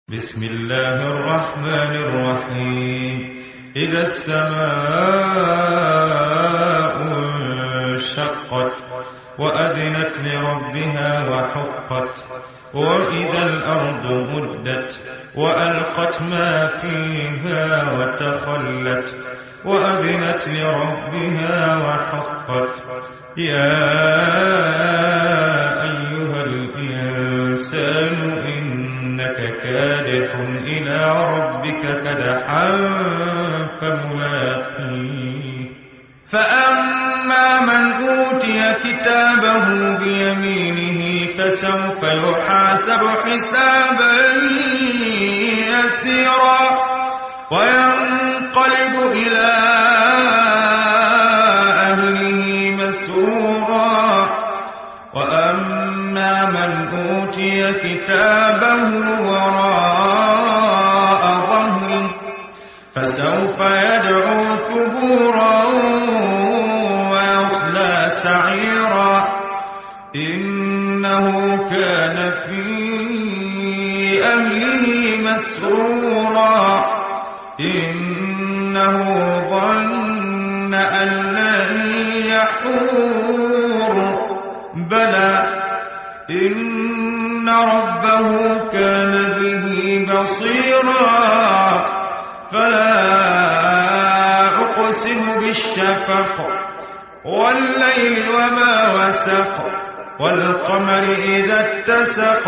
بسم الله الرحمن الرحيم إذا السماء انشقت وأذنت لربها وحقت وإذا الأرض مدت وألقت ما فيها وتخلت وأذنت لربها وحقت يا أيها الإنسان إنك كادح إلى ربك كدحا فملاقيه فأما من أوتي كتابه بيمينه فسوف يحاسب حسابا يسيرا وينقلب إلى أهله مسرورا وأما من أوتي كتابه وراء ظهره فسوف يدعو ثبورا ويصلى سعيرا إنه كان في أهله مسرورا إنه ظن أن لن يحور بلى إن ربه كان به بصيرا فلا أقسم بالشفق والليل وما وسق والقمر إذا اتسق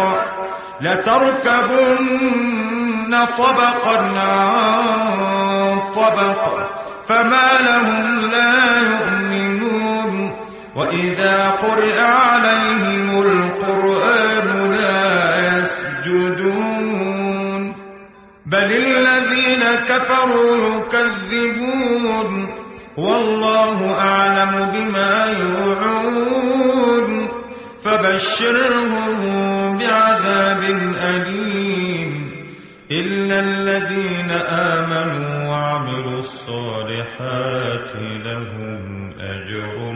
لتركبن طبقا عن طبق فما لهم لا يؤمنون وإذا قرئ عليهم القرآن لا يسجدون بل الذين كفروا يكذبون والله أعلم بما يوعون فبشرهم بعذاب أليم إلا الذين آمنوا وعملوا الصالحات لهم أجر